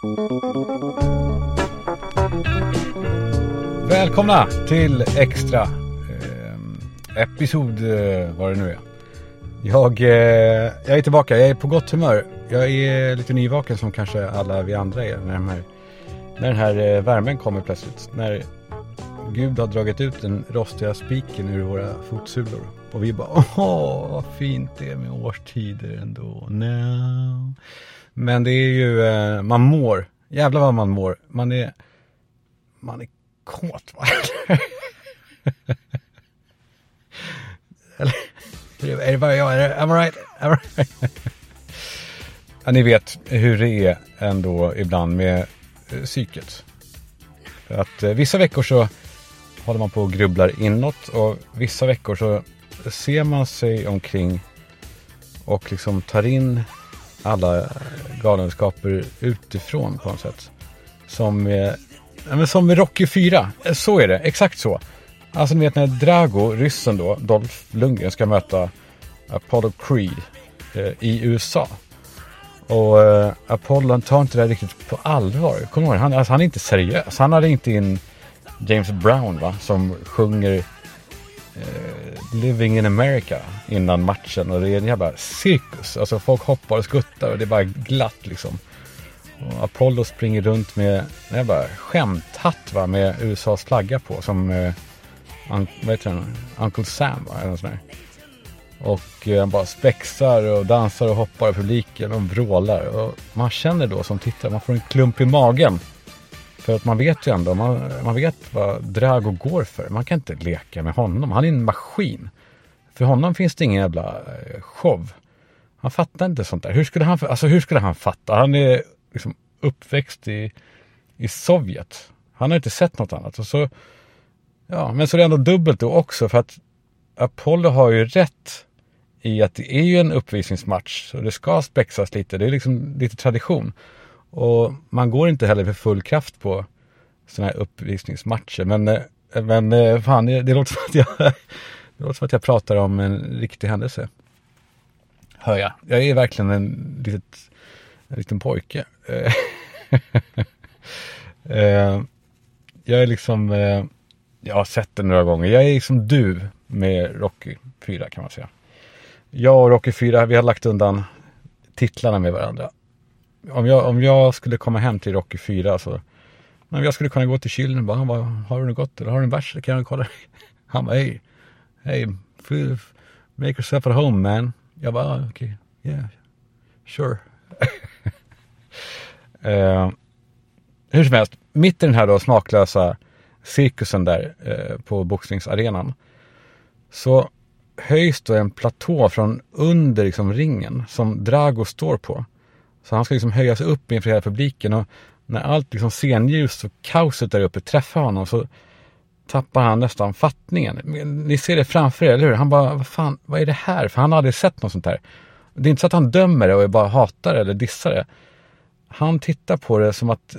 Välkomna till extra episod, vad det nu är. Jag är tillbaka, jag är på gott humör. Jag är lite nyvaken som kanske alla vi andra är när den här värmen kommer plötsligt. När Gud har dragit ut den rostiga spiken ur våra fotsulor. Och vi bara, vad fint det är med årstider ändå. No. Men det är ju, man mår. Jävlar vad man mår. Man är kåt, va? Eller, är det bara jag? Am I right? Ja, ni vet hur det är ändå ibland med psyket. Att vissa veckor så håller man på och grubblar inåt, och vissa veckor så ser man sig omkring och liksom tar in alla galenskaper utifrån på något sätt. Som med Rocky 4. Så är det, exakt så. Alltså ni vet när Drago, ryssen då, Dolph Lundgren, ska möta Apollo Creed i USA. Och Apollo tar inte det riktigt på allvar. Kommer du ihåg? Han är inte seriös. Han hade inte in James Brown, va, som sjunger Living in America innan matchen. Och det är en jävla cirkus. Alltså folk hoppar och skuttar och det är bara glatt liksom. Och Apollo springer runt med en jävla skämthatt, va, med USAs flagga på. Som vad heter han? Uncle Sam, va, eller något sånt där. Och han bara spexar och dansar och hoppar i publiken och vrålar. Och man känner då som tittare, man får en klump i magen. För att man vet ju ändå, man vet vad Drago går för. Man kan inte leka med honom. Han är en maskin. För honom finns det ingen jävla show. Han fattar inte sånt där. Hur skulle han fatta? Han är liksom uppväxt i Sovjet. Han har inte sett något annat. Och så, ja, men så är det ändå dubbelt då också. För att Apollo har ju rätt i att det är ju en uppvisningsmatch. Och det ska spexas lite. Det är liksom lite tradition. Och man går inte heller för full kraft på såna här uppvisningsmatcher. Men fan, det låter som att jag pratar om en riktig händelse. Hör jag. Jag är verkligen en liten pojke. Jag är liksom, jag har sett det några gånger. Jag är liksom du med Rocky 4, kan man säga. Jag och Rocky 4, vi har lagt undan titlarna med varandra. Om jag skulle komma hem till Rocky 4 så, men jag skulle kunna gå till kylen och bara, han bara, har du något gott eller har du en bärs? Kan jag kolla? Han bara, hey, make yourself at home, man. Jag bara, okej, yeah, sure. Hur som helst, mitt i den här då smaklösa cirkusen där på boxningsarenan så höjs då en platå från under liksom ringen som Drago står på. Så han ska liksom höjas upp inför hela publiken, och när allt liksom scenljus och kaoset där uppe träffar honom så tappar han nästan fattningen. Ni ser det framför er, eller hur? Han bara, vad är det här? För han har aldrig sett något sånt där. Det är inte så att han dömer det och bara hatar det eller dissar det. Han tittar på det som att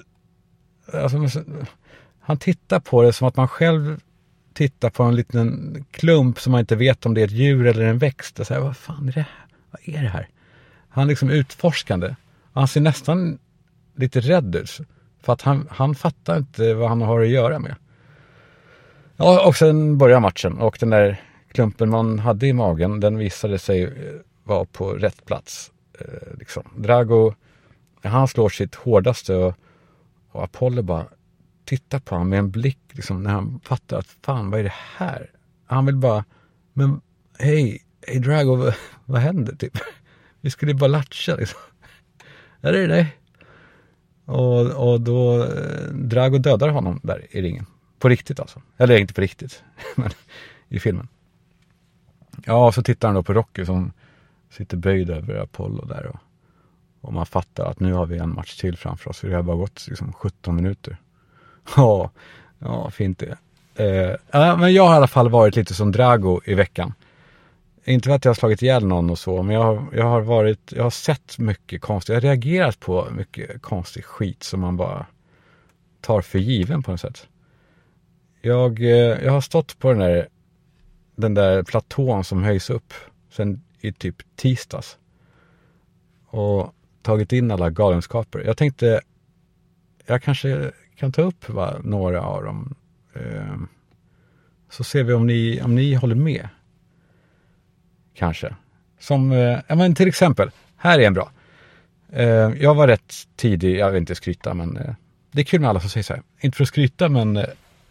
man själv tittar på en liten klump som man inte vet om det är ett djur eller en växt. Och så här, vad fan är det här? Vad är det här? Han är liksom utforskande. Han ser nästan lite rädd ut. För att han fattar inte vad han har att göra med. Ja, och sen börjar matchen. Och den där klumpen man hade i magen, den visade sig vara på rätt plats. Liksom. Drago, han slår sitt hårdaste, och Apollo bara tittar på honom med en blick liksom, när han fattar att fan, vad är det här? Han vill bara, men hej Drago, vad händer typ? Vi skulle bara latcha liksom. Är det det? Och då Drago dödar honom där i ringen. På riktigt alltså. Eller inte på riktigt, men i filmen. Ja, så tittar han då på Rocky som sitter böjd över Apollo där. Och man fattar att nu har vi en match till framför oss. För det har bara gått liksom 17 minuter. Ja, fint det. Men jag har i alla fall varit lite som Drago i veckan. Inte för att jag har slagit ihjäl någon och så, men jag har sett mycket konstigt. Jag har reagerat på mycket konstig skit som man bara tar för given på något sätt. Jag har stått på den där platån som höjs upp sen i typ tisdags och tagit in alla galenskaper. Jag tänkte jag kanske kan ta upp några av dem. Så ser vi om ni håller med. Kanske. Som, men till exempel, här är en bra. Jag var rätt tidig, jag vill inte skryta, men det är kul med alla som säger så här. Inte för att skryta, men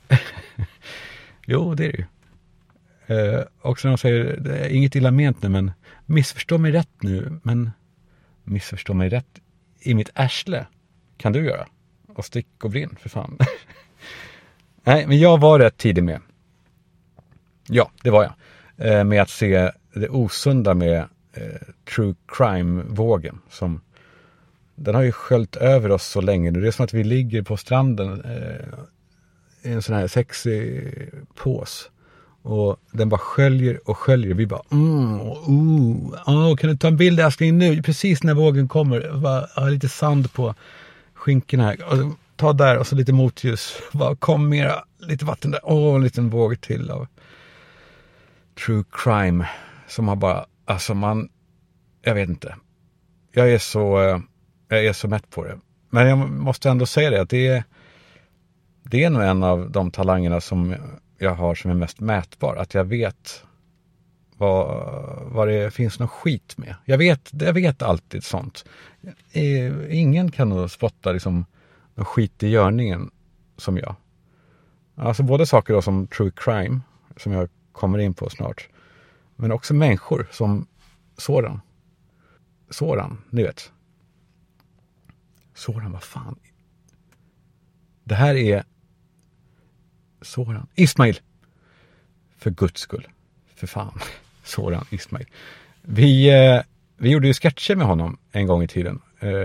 jo, det är det ju. Också när de säger, det är inget illa ment nu, men missförstå mig rätt nu, men missförstå mig rätt i mitt arsle kan du göra. Och stick och brinn, för fan. Nej, men jag var rätt tidig med. Ja, det var jag. Med att se det osunda med true crime-vågen. Den har ju sköljt över oss så länge nu. Det är som att vi ligger på stranden i en sån här sexig pås. Och den bara sköljer och sköljer. Vi bara, kan du ta en bild älskling nu? Precis när vågen kommer. Bara, ha lite sand på skinken här. Och ta där och så lite motljus. Bara, kom mera, lite vatten där. En liten våg till av true crime. Som har bara, alltså jag vet inte. Jag är så mätt på det. Men jag måste ändå säga det, att det är nog en av de talangerna som jag har som är mest mätbar. Att jag vet vad det finns någon skit med. Jag vet alltid sånt. Ingen kan nog spotta liksom någon skit i görningen som jag. Alltså både saker då som true crime, som jag kommer in på snart. Men också människor som Soran, ni vet. Soran, vad fan? Det här är Soran. Ismail. För Guds skull. För fan. Soran Ismail. Vi gjorde ju sketcher med honom en gång i tiden.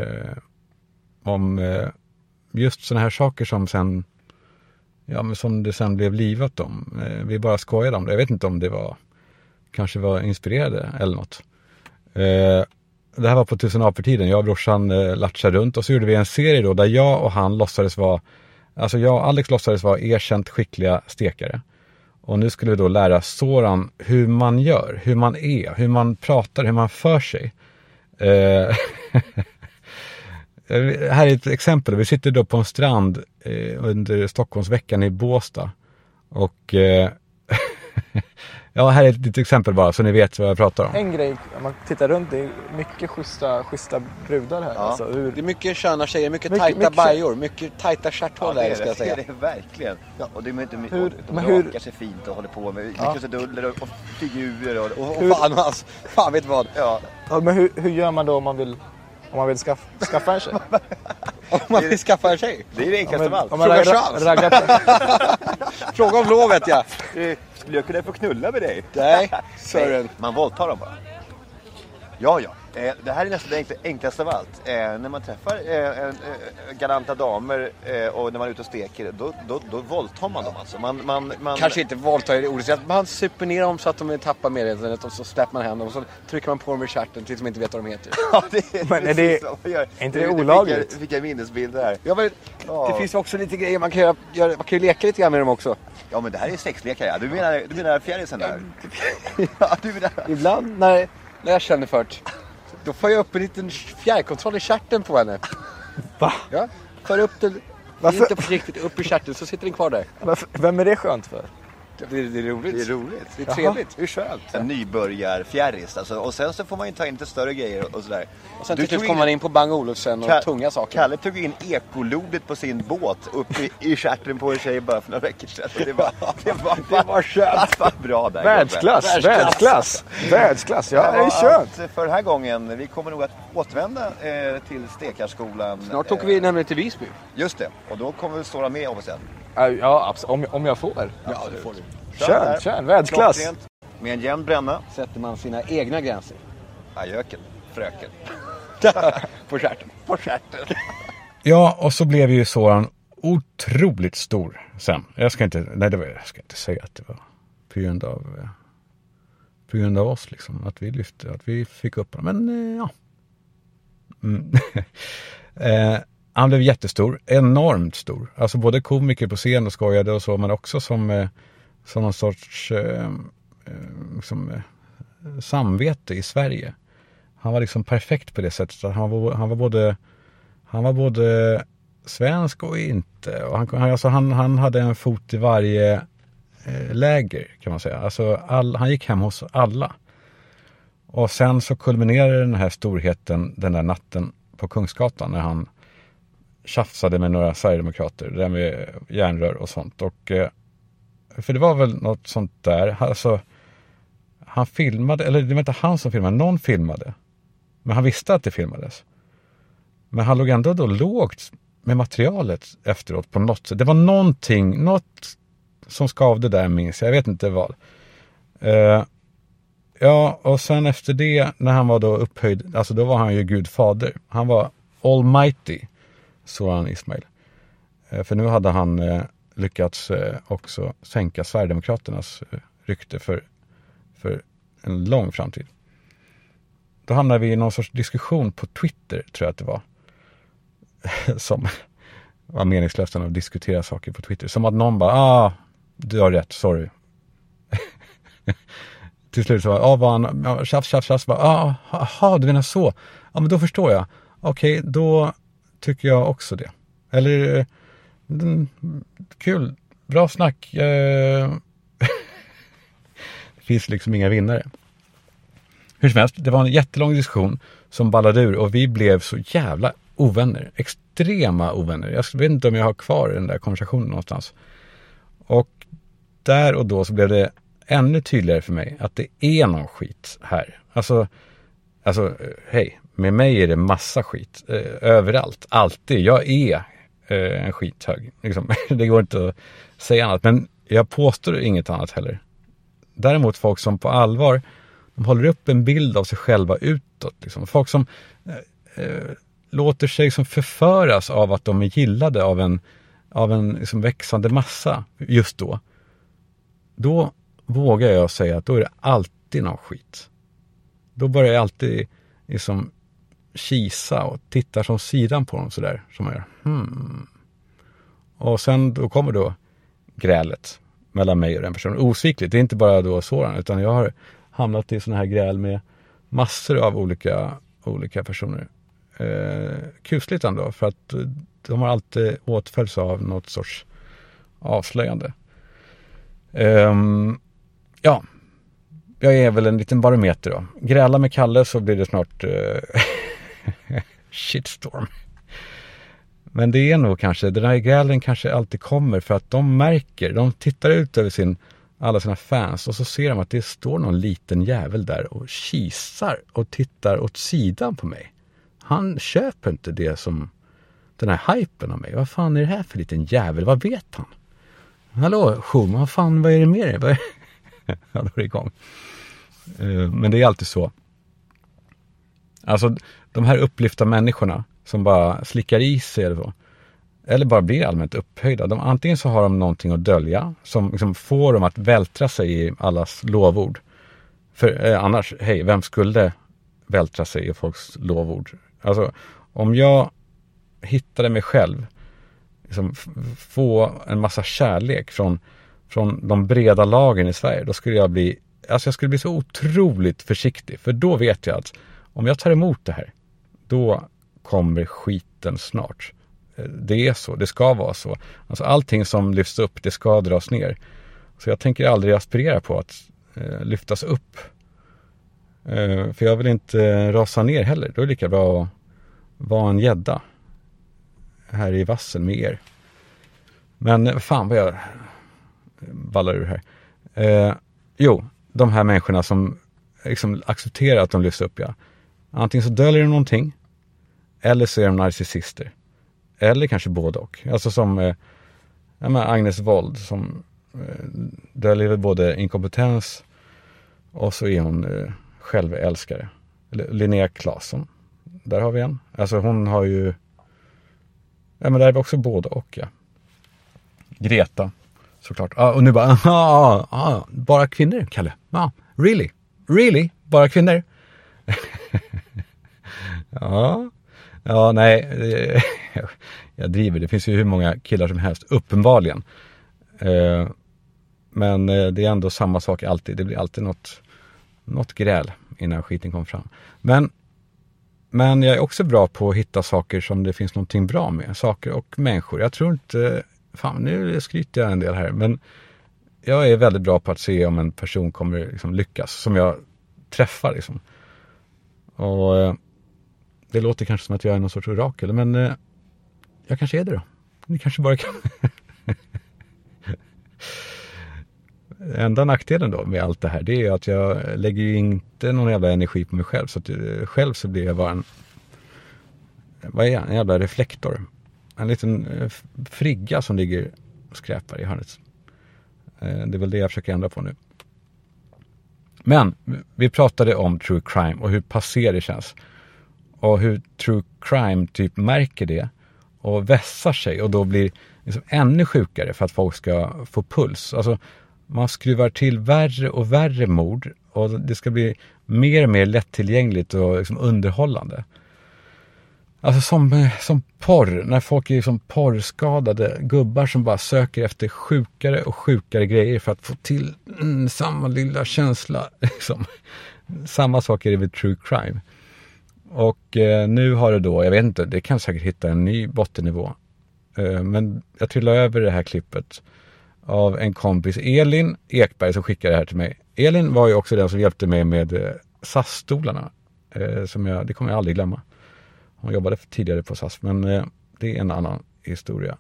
Om just såna här saker som sen, som det sen blev livat om. Vi bara skojade om det. Jag vet inte om det kanske var inspirerade eller något. Det här var på 1000 apor-tiden. Jag och brorsan latchade runt och så gjorde vi en serie då där jag och han låtsades vara, alltså jag och Alex låtsades vara erkänt skickliga stekare. Och nu skulle vi då lära Soran hur man gör, hur man är, hur man pratar, hur man för sig. Här är ett exempel. Vi sitter då på en strand under Stockholmsveckan i Båstad. Och ja, här är ett litet exempel bara så ni vet vad jag pratar om. En grej, om man tittar runt, det är mycket schyssta brudar här. Ja. Alltså, det är mycket sköna tjejer, mycket tajta bajor, mycket tajta stjärthål här, ska jag säga. Det är verkligen. Ja, och det är inte de rakar sig fint och håller på med krusiduller och figurer och fan vet vad. Ja. Ja, men hur gör man då om man vill skaffa en tjej? Om man vill skaffa en tjej? Det är det enklaste av allt. Fråga om lovet, ja. Skulle jag kunna få knulla med dig? Nej, Sören. Man våldtar dem bara. Ja. Det här är nästan det enklaste av allt. När man träffar galanta damer och när man är ute och steker, då våldtar man dem alltså. Man kanske inte våldtar i det ordet. Man super ner dem så att de tappar medvetandet och så släpper man hem dem och så trycker man på dem i stjärten tills de inte vet vad de heter. Ja, men är inte det olagligt? Fick jag minnesbilder här. Ja, men det finns också lite grejer man kan ju leka lite grann med dem också. Ja, men det här är sexlekar, ja. Du menar fjärrisen där? Ja, du menar... Ibland när jag känner för det, då får jag upp en liten fjärrkontroll i kärten på henne. Va? Ja, för upp den. Varför? Inte försiktigt upp i kärten så sitter den kvar där. Vem är det skönt för? Det är roligt. Det är roligt. Det är trevligt. Det är skönt. En nybörjarfjärris alltså. Och sen så får man ju ta in lite större grejer och sådär. Och sen till slut kommer man in på Bang Olufsen och tunga saker. Kalle tog in ekolodet på sin båt upp i stjärten på en tjej bara för några veckor sedan. Det var skönt. Vad bra där. Världsklass. Ja, det är skönt. För den här gången, vi kommer nog att återvända till stekarskolan. Snart åker vi nämligen till Visby. Just det. Och då kommer vi stå med om sen. Ja, om jag får. Ja, det får du. Kön, världsklass. Klockrent, med en jämn bränna. Sätter man sina egna gränser. Ajöken, fröken. På skärten. Ja, och så blev ju Soran otroligt stor sen. Jag ska inte säga att det var på grund av oss liksom. Att vi lyfte, att vi fick upp honom. Men ja. Han blev jättestor, enormt stor. Alltså både komiker på scen och skojade och så, men också som någon sorts samvete i Sverige. Han var liksom perfekt på det sättet. Han var både svensk och inte. Och han hade en fot i varje läger kan man säga. Alltså han gick hem hos alla. Och sen så kulminerade den här storheten den där natten på Kungsgatan när han tjafsade med några sverigedemokrater. Det där med järnrör och sånt. Och, för det var väl något sånt där. Alltså, han filmade, eller det var inte han som filmade, någon filmade. Men han visste att det filmades. Men han låg ändå då lågt med materialet efteråt på något sätt. Det var något som skavde där minns jag vet inte vad. Ja, och sen efter det, när han var då upphöjd, alltså då var han ju Gud fader. Han var almighty, Soran Ismail. För nu hade han lyckats också sänka Sverigedemokraternas rykte för en lång framtid. Då hamnade vi i någon sorts diskussion på Twitter, tror jag att det var. Som var meningslöst att diskutera saker på Twitter. Som att någon bara, du har rätt, sorry. Till slut så var han, tjafs, bara, du menar så. Ja, men då förstår jag. Okej, då tycker jag också det. Eller, kul, bra snack. Det finns liksom inga vinnare. Hur som helst, det var en jättelång diskussion som ballade ur och vi blev så jävla ovänner. Extrema ovänner. Jag vet inte om jag har kvar den där konversationen någonstans. Och där och då så blev det ännu tydligare för mig att det är någon skit här. Alltså hej, med mig är det massa skit. Överallt, alltid. Jag är en skithög. Liksom. Det går inte att säga annat. Men jag påstår inget annat heller. Däremot folk som på allvar de håller upp en bild av sig själva utåt. Liksom. Folk som låter sig som förföras av att de är gillade av en liksom växande massa just då. Då vågar jag säga att då är det alltid någon skit. Då börjar jag alltid liksom kisa och tittar som sidan på dem sådär. Som jag gör. Och sen då kommer då grälet mellan mig och den personen. Osvikligt, det är inte bara då Soran utan jag har hamnat i såna här gräl med massor av olika personer. Kusligt ändå för att de har alltid åtföljts av något sorts avslöjande. Ja, jag är väl en liten barometer då. Gräla med Kalle så blir det snart shitstorm. Men det är nog kanske, den här grälen kanske alltid kommer för att de tittar ut över alla sina fans och så ser de att det står någon liten jävel där och kisar och tittar åt sidan på mig. Han köper inte det som den här hypen av mig. Vad fan är det här för liten jävel? Vad vet han? Hallå, Schum, vad är det med dig? Ja, då är det igång. Men det är alltid så. Alltså, de här upplyfta människorna som bara slickar i sig eller bara blir allmänt upphöjda. Antingen så har de någonting att dölja som liksom får dem att vältra sig i allas lovord. För annars, hej, vem skulle vältra sig i folks lovord? Alltså, om jag hittade mig själv liksom, få en massa kärlek från de breda lagen i Sverige, då skulle jag bli så otroligt försiktig. För då vet jag att om jag tar emot det här, då kommer skiten snart. Det är så, det ska vara så. Alltså allting som lyfts upp, det ska dras ner. Så jag tänker aldrig aspirera på att lyftas upp. För jag vill inte rasa ner heller. Då är det lika bra att vara en gädda här i vassen med er. Men fan vad jag ballar ur här. De här människorna som liksom accepterar att de lyfts upp, ja. Antingen så döljer de någonting eller så är de narcissister. Eller kanske både och. Alltså som Agnes Wold som döljer både inkompetens och så är hon självälskare. Linnea Claesson. Där har vi en. Alltså hon har ju men där är vi också både och, ja. Greta, såklart. Och nu bara, bara kvinnor, Kalle. Really? Bara kvinnor? Ja, nej. Jag driver. Det finns ju hur många killar som helst, uppenbarligen. Men det är ändå samma sak alltid. Det blir alltid något gräl innan skiten kommer fram. Men Men jag är också bra på att hitta saker som det finns någonting bra med. Saker och människor. Jag tror inte... Fan, nu skryter jag en del här. Men jag är väldigt bra på att se om en person kommer liksom lyckas. Som jag träffar liksom. Och det låter kanske som att jag är någon sorts orakel. Men jag kanske är det då. Ni kanske bara kan... Enda nackdelen då med allt det här, det är att jag lägger ju inte någon jävla energi på mig själv. Så att själv så blir jag bara en jävla reflektor. En liten frigga som ligger och skräpar i hörnet. Det är väl det jag försöker ändra på nu. Men vi pratade om true crime och hur passé det känns. Och hur true crime typ märker det och vässar sig och då blir liksom ännu sjukare för att folk ska få puls. Alltså man skruvar till värre och värre mord och det ska bli mer och mer lättillgängligt och liksom underhållande. Alltså som porr, när folk är liksom porrskadade gubbar som bara söker efter sjukare och sjukare grejer för att få till samma lilla känsla. Liksom. Samma sak är det med true crime. Och nu har det då, jag vet inte, det kan säkert hitta en ny bottennivå. Men jag trillade över det här klippet av en kompis, Elin Ekberg, som skickade det här till mig. Elin var ju också den som hjälpte mig med SAS-stolarna. Det kommer jag aldrig glömma. Hon jobbade tidigare på SAS, men det är en annan historia.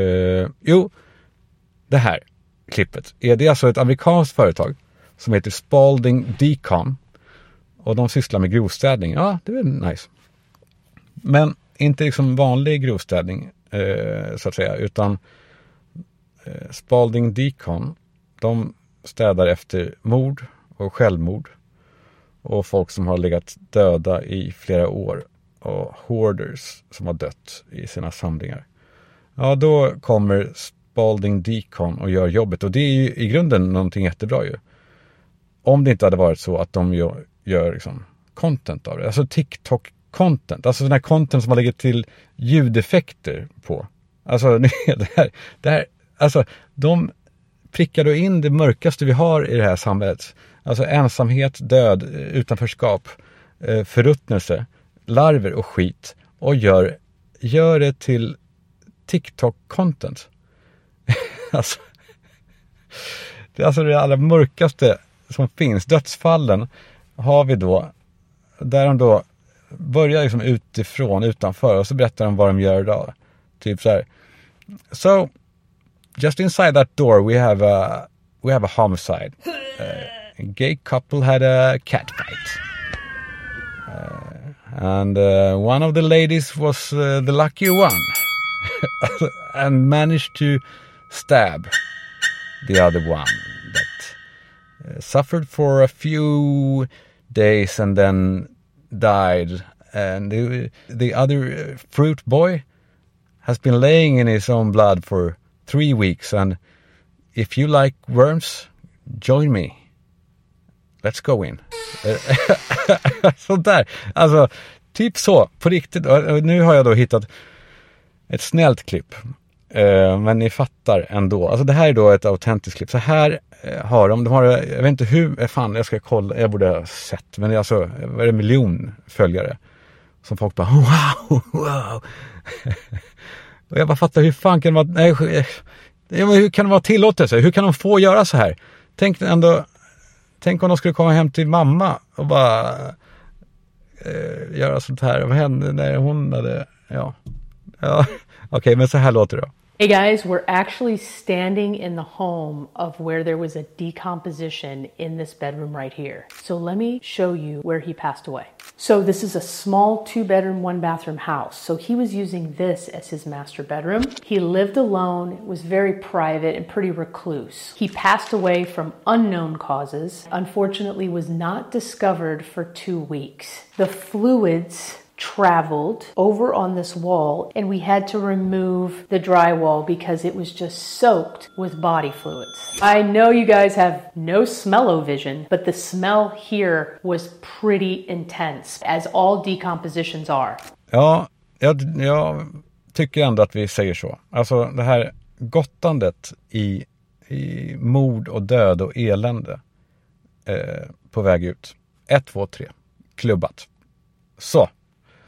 Det här klippet. Det är alltså ett amerikanskt företag som heter Spalding Decon. Och de sysslar med grovstädning. Ja, det är nice. Men inte liksom vanlig grovstädning, så att säga. Utan Spalding Decon, de städar efter mord och självmord. Och folk som har legat döda i flera år. Och hoarders som har dött i sina samlingar. Ja, då kommer Spalding Decon och gör jobbet. Och det är ju i grunden någonting jättebra ju. Om det inte hade varit så att de gör liksom content av det. Alltså TikTok-content. Alltså den här content som man lägger till ljudeffekter på. Alltså det här, alltså de prickar då in det mörkaste vi har i det här samhället. Alltså ensamhet, död, utanförskap, förruttnelse, larver och skit. Och gör det till TikTok-content. Alltså, det är alltså det allra mörkaste som finns. Dödsfallen har vi då, där de då börjar liksom utanför och så berättar de vad de gör idag. Typ så här. So, just inside that door we have a homicide. A gay couple had a cat fight. And one of the ladies was the lucky one. And managed to stab the other one that suffered for a few days and then died. And the other fruit boy has been laying in his own blood for 3 weeks. And if you like worms, join me. Let's go in. Sånt där. Alltså, typ så. På riktigt. Och nu har jag då hittat ett snällt klipp. Men ni fattar ändå. Alltså det här är då ett autentiskt klipp. Så här har de har, jag vet inte hur, fan jag ska kolla, jag borde ha sett. Men det är alltså, vad är det, 1 miljon följare. Som folk bara, wow. Och jag bara fattar, hur fan kan det vara, hur kan det vara tillåtelse? Hur kan de få göra så här? Tänk om de skulle komma hem till mamma och bara göra sånt här. Vad hände när hon hade, ja. Okej, men så här låter det då. Hey guys, we're actually standing in the home of where there was a decomposition in this bedroom right here. So let me show you where he passed away. So this is a small 2-bedroom, 1-bathroom house. So he was using this as his master bedroom. He lived alone, was very private and pretty recluse. He passed away from unknown causes. Unfortunately, was not discovered for 2 weeks. The fluids traveled over on this wall and we had to remove the drywall because it was just soaked with body fluids. I know you guys have no smell-o-vision, but the smell here was pretty intense, as all decompositions are. Ja, jag tycker ändå att vi säger så. Alltså det här gottandet i mord och död och elände på väg ut. 1, 2, 3. Klubbat. Så.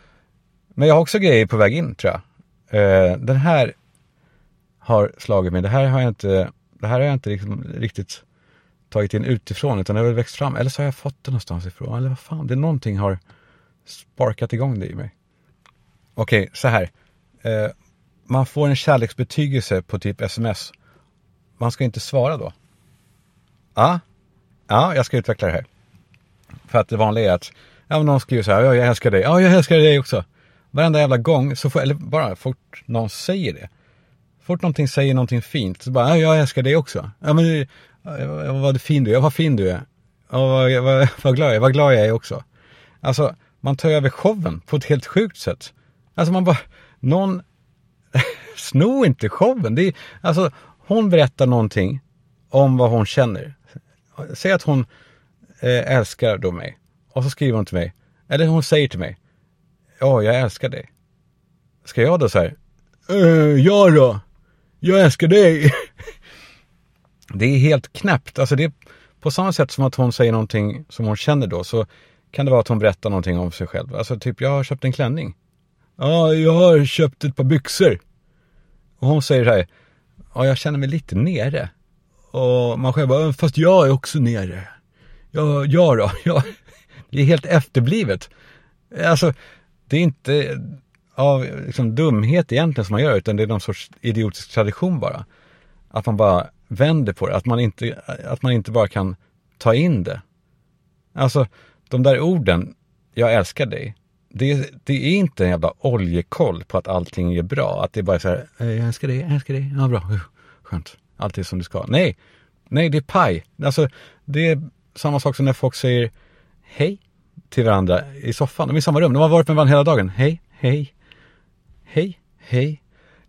Men jag har också grejer på väg in, tror jag. Den här har slagit mig. Det här har jag inte liksom riktigt tagit in utifrån, utan det har väl växt fram. Eller så har jag fått det någonstans ifrån. Eller vad fan, det är någonting har sparkat igång det i mig. Okej, så här. Man får en kärleksbetygelse på typ sms. Man ska inte svara då. Ja, jag ska utveckla det här. För att det vanliga är att någon skriver så här, ja, jag älskar dig. Ja, jag älskar dig också. Varenda jävla gång, eller bara fort någon säger det. Fort någonting säger någonting fint, så bara, ja, jag älskar dig också. Ja, men vad fin du är, vad fin du är. Vad glad jag är också. Alltså, man tar över showen på ett helt sjukt sätt. Alltså man bara, någon snor inte showen. Alltså, hon berättar någonting om vad hon känner. Säg att hon älskar då mig. Och så skriver hon till mig. Eller hon säger till mig. Ja, jag älskar dig. Ska jag då så här? Ja då. Jag älskar dig. Det är helt knäppt. Alltså det är på samma sätt som att hon säger någonting som hon känner då. Så kan det vara att hon berättar någonting om sig själv. Alltså typ, jag har köpt en klänning. Ja, jag har köpt ett par byxor. Och hon säger så här. Ja, jag känner mig lite nere. Och man själv bara, fast jag är också nere. Ja då. Det är helt efterblivet. Alltså, det är inte av liksom dumhet egentligen som man gör, utan det är någon sorts idiotisk tradition bara. Att man bara vänder på det. Att man inte bara kan ta in det. Alltså, de där orden, jag älskar dig. Det är inte en jävla oljekoll på att allting är bra. Att det är bara så här, jag älskar dig. Ja, bra. Skönt. Allt är som det ska. Nej, det är paj. Alltså, det är samma sak som när folk säger hej till varandra i soffan. De är i samma rum. De har varit med varandra hela dagen. Hej.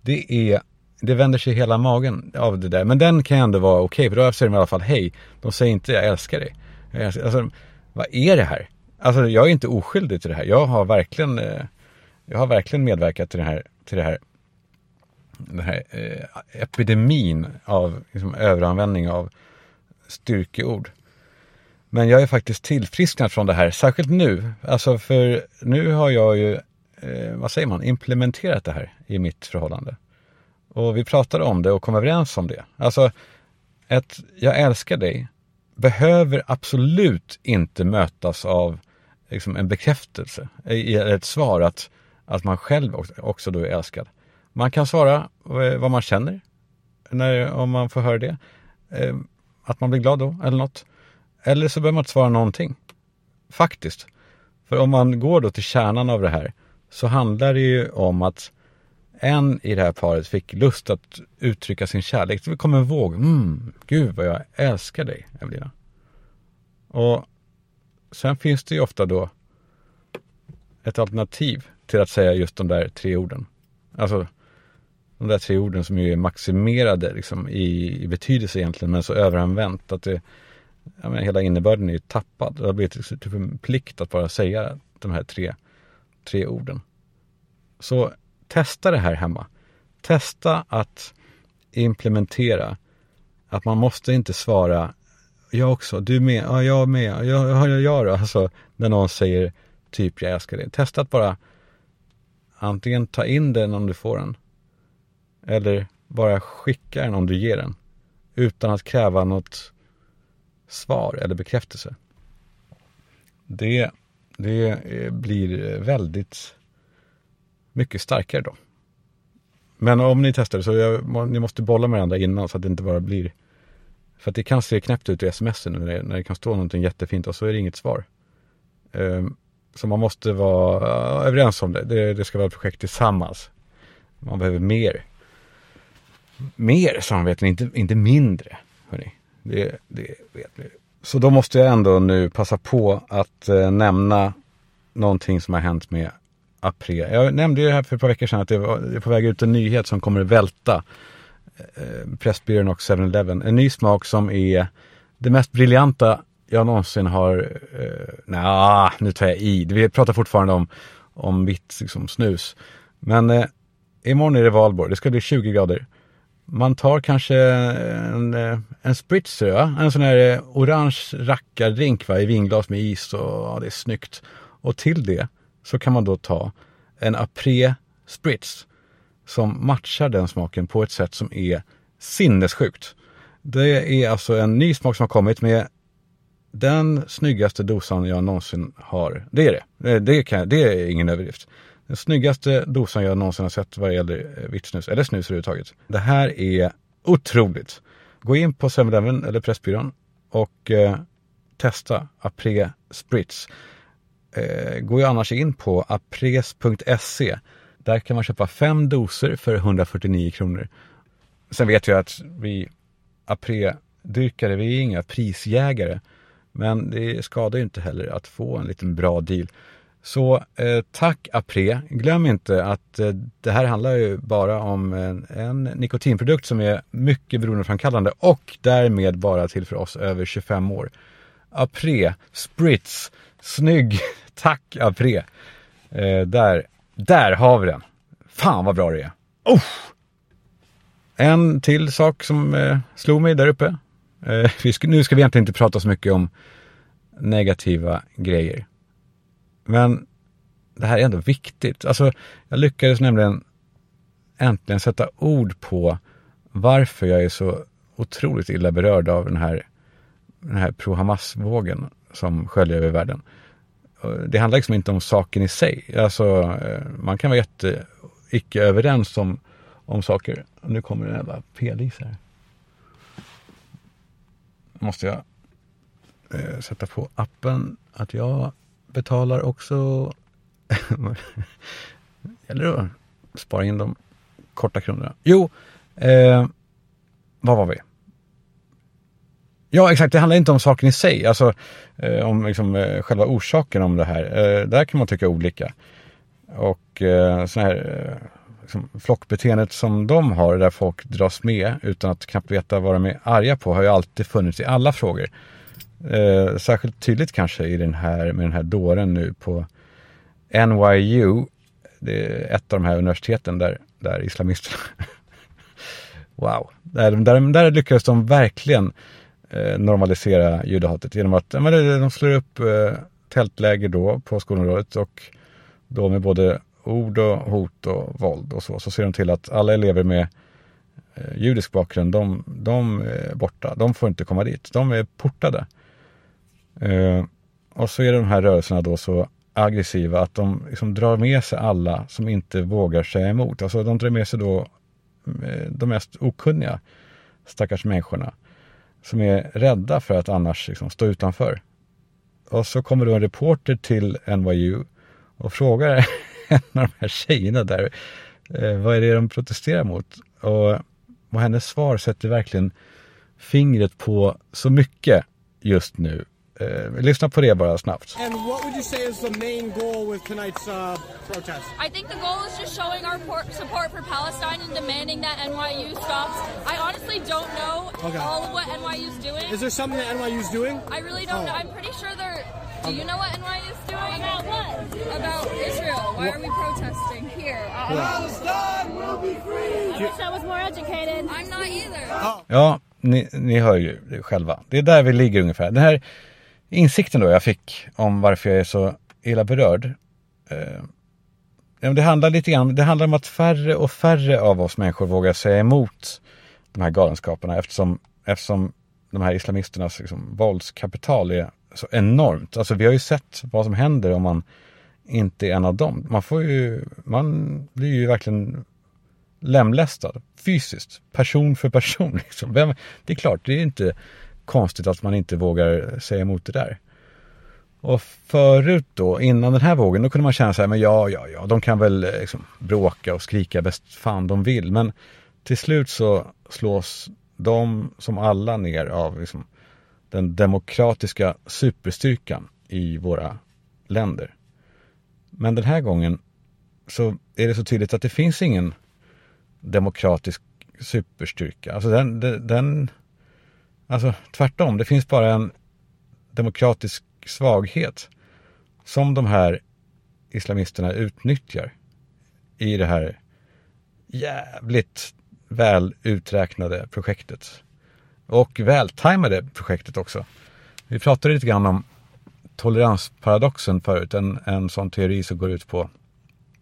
Det vänder sig hela magen av det där. Men den kan ändå vara okej, för då säger de i alla fall hej. De säger inte jag älskar dig. Alltså, vad är det här? Alltså, jag är inte oskyldig till det här. Jag har verkligen medverkat till den här epidemin av liksom, överanvändning av styrkeord. Men jag är faktiskt tillfrisknad från det här, särskilt nu. Alltså, för nu har jag ju implementerat det här i mitt förhållande. Och vi pratade om det och kom överens om det. Alltså, jag älskar dig behöver absolut inte mötas av liksom, en bekräftelse. Ett svar att man själv också då är älskad. Man kan svara vad man känner om man får höra det. Att man blir glad då eller något. Eller så behöver man inte svara någonting. Faktiskt. För om man går då till kärnan av det här, så handlar det ju om att en i det här paret fick lust att uttrycka sin kärlek. Det kom en våg. Gud vad jag älskar dig, Evelina. Och sen finns det ju ofta då ett alternativ till att säga just de där 3 orden. Alltså de där 3 orden som ju är maximerade liksom, i betydelse egentligen, men så överanvänt att hela innebörden är ju tappad. Det har blivit typ en plikt att bara säga de här 3 orden. Så testa det här hemma. Testa att implementera att man måste inte svara jag också, du med, ja jag med, jag då. Alltså när någon säger typ jag älskar dig. Testa att bara antingen ta in den om du får den, eller bara skicka den om du ger den, utan att kräva något svar eller bekräftelse. Det blir väldigt mycket starkare då. Men om ni testar det så ni måste bolla med varandra innan, så att det inte bara blir, för att det kan se knäppt ut i sms'en när det kan stå någonting jättefint och så är det inget svar. Så man måste vara överens om det. Det ska vara ett projekt tillsammans. Man behöver mer samarbete, inte mindre. Hörrni. Det vet vi. Så då måste jag ändå nu passa på att nämna någonting som har hänt med Apré. Jag nämnde ju det här för ett par veckor sedan att det är på väg ut en nyhet som kommer välta Pressbyrån och 7-Eleven. En ny smak som är det mest briljanta jag någonsin har... nu tar jag i. Vi pratar fortfarande om vitt liksom, snus. Men imorgon är det valborg. Det ska bli 20 grader. Man tar kanske en spritzer, ja? En sån här orange rackardrink i vinglas med is och det är snyggt. Och till det så kan man då ta en Après Spritz som matchar den smaken på ett sätt som är sinnessjukt. Det är alltså en ny smak som har kommit med den snyggaste dosan jag någonsin har. Det är det. Det är ingen överdrift. Den snyggaste dosan jag någonsin har sett vad det gäller vitt snus, eller snus överhuvudtaget. Det här är otroligt. Gå in på 7-Eleven eller Pressbyrån och testa Après Spritz. Gå ju annars in på apres.se. Där kan man köpa 5 doser för 149 kronor. Sen vet jag att vi Après-dyrkare, vi är inga prisjägare. Men det skadar ju inte heller att få en liten bra deal. Så tack Après. Glöm inte att det här handlar ju bara om en nikotinprodukt som är mycket beroendeframkallande och därmed bara till för oss över 25 år. Après Spritz. Snygg. Tack Après. Där har vi den. Fan vad bra det är. En till sak som slog mig där uppe. Nu ska vi egentligen inte prata så mycket om negativa grejer. Men det här är ändå viktigt. Alltså, jag lyckades nämligen äntligen sätta ord på varför jag är så otroligt illa berörd av den här pro-Hamas-vågen som sköljer över världen. Det handlar liksom inte om saken i sig. Alltså, man kan vara icke överens om saker. Nu kommer det en jävla pelis här. Måste jag sätta på appen att jag betalar också. Eller då spara in de korta kronorna. Jo, vad var vi? Ja, exakt. Det handlar inte om saken i sig. Alltså om liksom, själva orsaken om det här. Där kan man tycka olika. Och så här liksom, flockbeteendet som de har där folk dras med utan att knappt veta vad de är arga på har ju alltid funnits i alla frågor. Särskilt tydligt kanske med den här dåren nu på NYU. Det är ett av de här universiteten där islamisterna wow. Där lyckades de verkligen normalisera judehatet genom att de slår upp tältläger då på skolområdet och då med både ord och hot och våld och så ser de till att alla elever med judisk bakgrund de är borta. De får inte komma dit. De är portade. Och så är de här rörelserna då så aggressiva att de liksom drar med sig alla som inte vågar säga emot. Alltså de drar med sig då de mest okunniga stackars människorna som är rädda för att annars liksom stå utanför. Och så kommer då en reporter till NYU och frågar en av de här tjejerna där vad är det de protesterar mot? Och hennes svar sätter verkligen fingret på så mycket just nu. Lyssna på det bara snabbt. And what would you say is the main goal with tonight's protest? I think the goal is just showing our support for Palestine and demanding that NYU stops. I honestly don't know all of what NYU is doing. Is there something that NYU is doing? I really don't know. I'm pretty sure they're... Do you know what NYU is doing? About what? About Israel. Why are we protesting here? Palestine will be free! I wish I was more educated. I'm not either. Ja, ni hör ju det själva. Det är där vi ligger ungefär. Den här insikten då jag fick om varför jag är så illa berörd. Det handlar om att färre och färre av oss människor vågar säga emot de här galenskaperna eftersom de här islamisternas liksom, våldskapital är så enormt. Alltså vi har ju sett vad som händer om man inte är en av dem. Man blir ju verkligen lemlästad fysiskt, person för person. Liksom. Det är klart, det är inte konstigt att man inte vågar säga emot det där. Och förut då, innan den här vågen, då kunde man känna så här, men ja, de kan väl liksom bråka och skrika bäst fan de vill. Men till slut så slås de som alla ner av liksom, den demokratiska superstyrkan i våra länder. Men den här gången så är det så tydligt att det finns ingen demokratisk superstyrka. Alltså alltså tvärtom, det finns bara en demokratisk svaghet som de här islamisterna utnyttjar i det här jävligt väl uträknade projektet. Och vältajmade projektet också. Vi pratade lite grann om toleransparadoxen förut. En sån teori som går ut på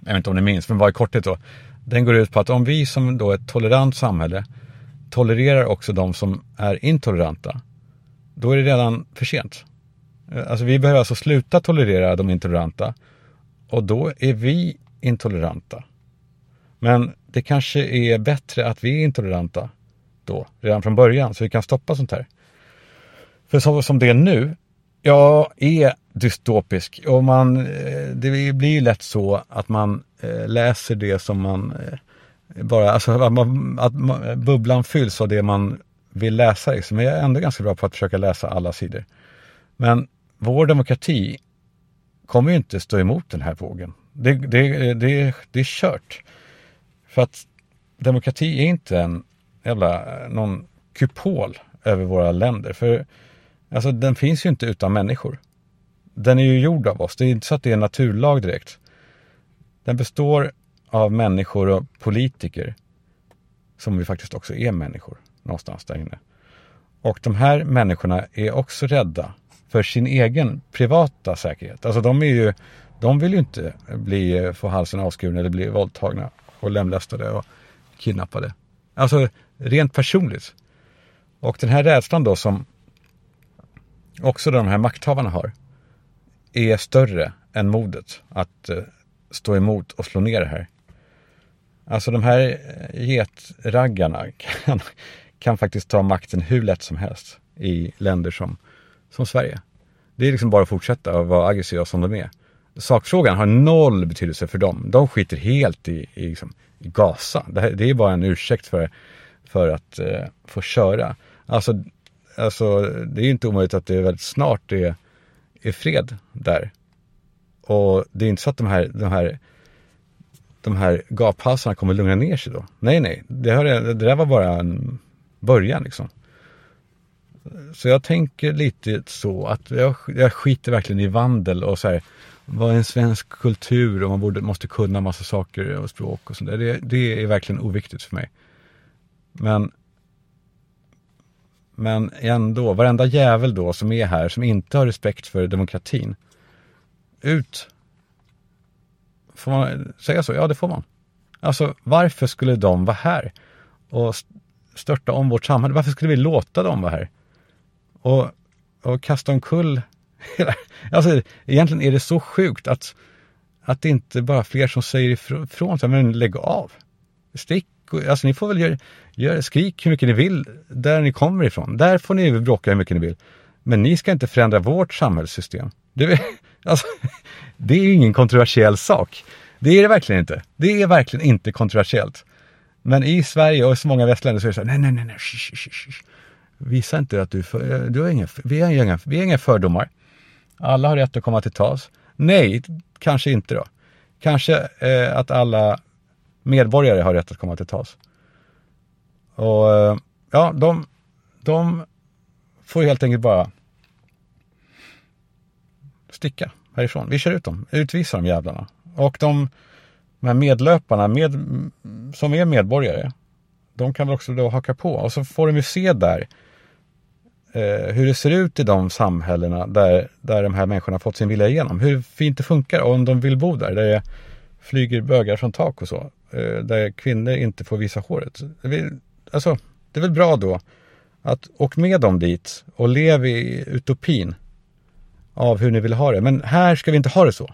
jag vet inte om ni minns, men vad i korthet då. Den går ut på att om vi som då är ett tolerant samhälle tolererar också de som är intoleranta, då är det redan för sent. Alltså vi behöver alltså sluta tolerera de intoleranta, och då är vi intoleranta. Men det kanske är bättre att vi är intoleranta då, redan från början, så vi kan stoppa sånt här. För så som det är nu, jag är dystopisk, och det blir ju lätt så att man läser det som man bara, alltså att bubblan fylls av det man vill läsa liksom. Men jag är ändå ganska bra på att försöka läsa alla sidor. Men vår demokrati kommer ju inte stå emot den här vågen. Det är kört. För att demokrati är inte någon kupol över våra länder. För alltså, den finns ju inte utan människor. Den är ju gjord av oss. Det är inte så att det är en naturlag direkt. Den består av människor och politiker som vi faktiskt också är människor någonstans där inne. Och de här människorna är också rädda för sin egen privata säkerhet. Alltså de vill ju inte få halsen avskuren eller bli våldtagna och lemlästade och kidnappade. Alltså rent personligt. Och den här rädslan då som också de här makthavarna har är större än modet att stå emot och slå ner det här. Alltså de här getraggarna kan faktiskt ta makten hur lätt som helst i länder som Sverige. Det är liksom bara att fortsätta och vara aggressiva som de är. Sakfrågan har 0 betydelse för dem. De skiter helt i Gaza. Det är bara en ursäkt för att få köra. Alltså det är inte omöjligt att det är väldigt snart det är fred där. Och det är inte så att de här gaphalsarna kommer lugna ner sig då. Nej. Det där var bara en början liksom. Så jag tänker lite så att jag skiter verkligen i vandel och så här, vad är en svensk kultur, och man måste kunna massa saker och språk och sånt där. Det är verkligen oviktigt för mig. Men ändå, varenda jävel då som är här, som inte har respekt för demokratin, ut. Får man säga så? Ja, det får man. Alltså, varför skulle de vara här och störta om vårt samhälle? Varför skulle vi låta dem vara här? Och kasta omkull. Alltså, egentligen är det så sjukt att det inte bara fler som säger ifrån sig, men lägg av. Stick. Alltså, ni får väl skrik hur mycket ni vill där ni kommer ifrån. Där får ni bråka hur mycket ni vill. Men ni ska inte förändra vårt samhällssystem. Det är ingen kontroversiell sak. Det är det verkligen inte. Det är verkligen inte kontroversiellt. Men i Sverige och i så många västländer så är det så här, nej. Visa inte att vi har inga fördomar. Alla har rätt att komma till tals. Nej, kanske inte då. Kanske att alla medborgare har rätt att komma till tals. Och ja, de får helt enkelt bara sticka härifrån. Vi kör ut dem, utvisar de jävlarna. Och de här medlöparna som är medborgare, de kan väl också då haka på. Och så får de ju se där hur det ser ut i de samhällena där de här människorna har fått sin vilja igenom. Hur fint det funkar, och om de vill bo där det flyger bögar från tak och så. Där kvinnor inte får visa håret. Alltså, det är väl bra då att åka med dem dit och leva i utopin av hur ni vill ha det. Men här ska vi inte ha det så.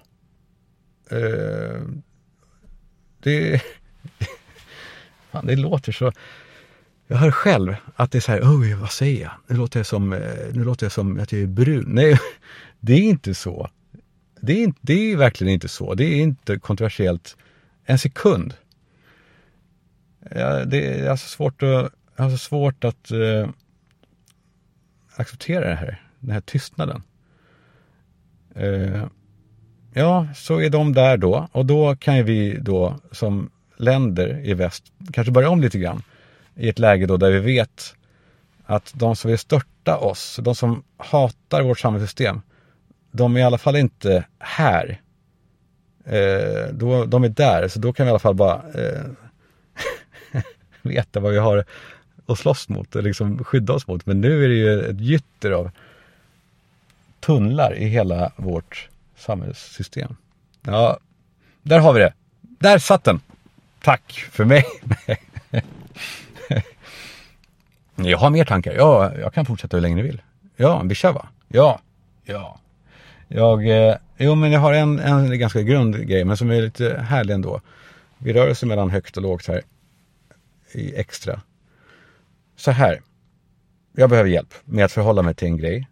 Det låter så. Jag hör själv att det är så här, vad säger jag? Nu låter jag som att jag är brun. Nej, det är inte så. Det är verkligen inte så. Det är inte kontroversiellt en sekund. Ja, det är alltså svårt att acceptera den här tystnaden. Ja, så är de där då. Och då kan vi då som länder i väst kanske börja om lite grann. I ett läge då där vi vet att de som vill störta oss, de som hatar vårt samhällssystem, de är i alla fall inte här. De är där, så då kan vi i alla fall bara veta vad vi har att slåss mot och liksom skydda oss mot. Men nu är det ju ett gytter av tunnlar i hela vårt samhällssystem. Ja, där har vi det. Där satt den. Tack för mig. Jag har mer tankar. Ja, jag kan fortsätta hur länge ni vill. Ja, vi kör va? Ja. Men jag har en ganska grundgrej, men som är lite härlig ändå. Vi rör oss mellan högt och lågt här. I extra. Så här. Jag behöver hjälp med att förhålla mig till en grej.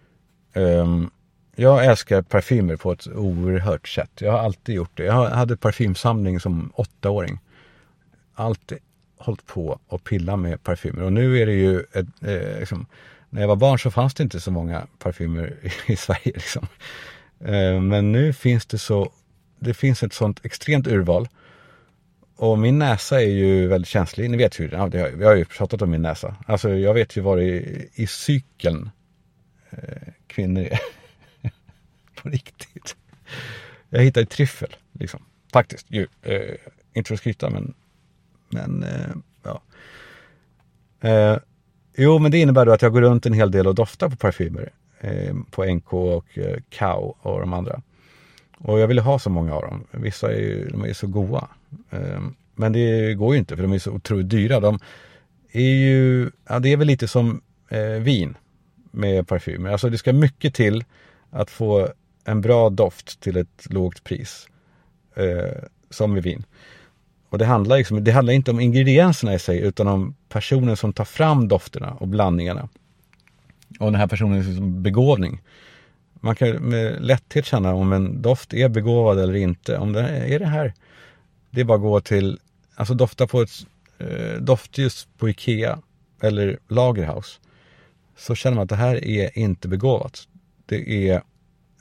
Jag älskar parfymer på ett oerhört sätt. Jag har alltid gjort det. Jag hade parfymsamling som 8-åring. Alltid hållit på och pilla med parfymer. Och nu är det ju liksom, när jag var barn så fanns det inte så många parfymer i Sverige liksom. Men nu finns det finns ett sånt extremt urval. Och min näsa är ju väldigt känslig. Ni vet ju, vi har ju pratat om min näsa. Alltså jag vet ju vad det är i cykeln kvinnor är. På riktigt. Jag hittade tryffel liksom. Faktiskt. Inte för att skryta men ja. Jo, men det innebär då att jag går runt en hel del och doftar på parfymer. På NK och Kao och de andra. Och jag ville ha så många av dem. Vissa de är så goda. Men det går ju inte för de är så otroligt dyra. De är ju, det är väl lite som vin med parfymer. Alltså det ska mycket till att få en bra doft till ett lågt pris. Som med vin. Och det handlar inte om ingredienserna i sig utan om personen som tar fram dofterna och blandningarna. Och den här personens liksom begåvning. Man kan med lätthet känna om en doft är begåvad eller inte. Om det är det här. Det är bara att gå till, alltså dofta på ett doftljus på Ikea eller Lagerhaus. Så känner man att det här är inte begåvat. Det är